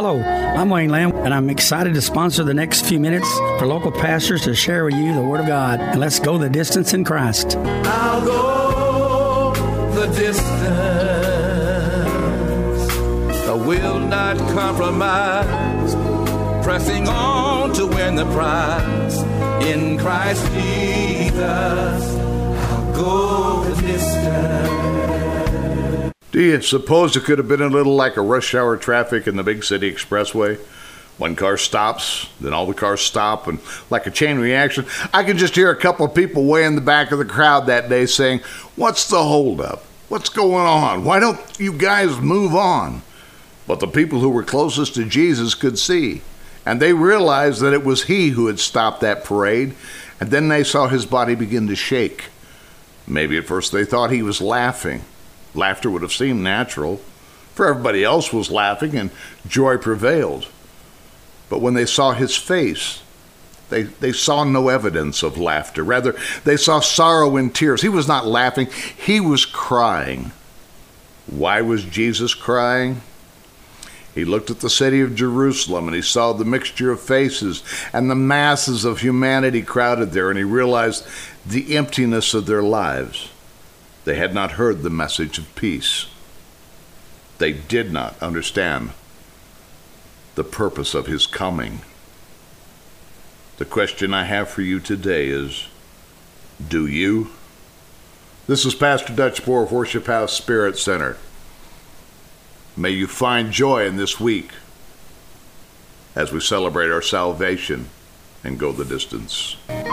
Hello, I'm Wayne Lamb, and I'm excited to sponsor the next few minutes for local pastors to share with you the Word of God. And let's go the distance in Christ. I'll go the distance. I will not compromise. Pressing on to win the prize. In Christ Jesus, I'll go the distance. Do you suppose it could have been a little like a rush hour traffic in the big city expressway? One car stops, then all the cars stop, and like a chain reaction, I can just hear a couple of people way in the back of the crowd that day saying, "What's the holdup? What's going on? Why don't you guys move on?" But the people who were closest to Jesus could see, and they realized that it was he who had stopped that parade, and then they saw his body begin to shake. Maybe at first they thought he was laughing. Laughter would have seemed natural, for everybody else was laughing and joy prevailed. But when they saw his face, they saw no evidence of laughter. Rather, they saw sorrow and tears. He was not laughing, he was crying. Why was Jesus crying? He looked at the city of Jerusalem and he saw the mixture of faces and the masses of humanity crowded there, and he realized the emptiness of their lives. They had not heard the message of peace. They did not understand the purpose of his coming. The question I have for you today is, do you? This is Pastor Dutch Moore of Worship House Spirit Center. May you find joy in this week as we celebrate our salvation and go the distance.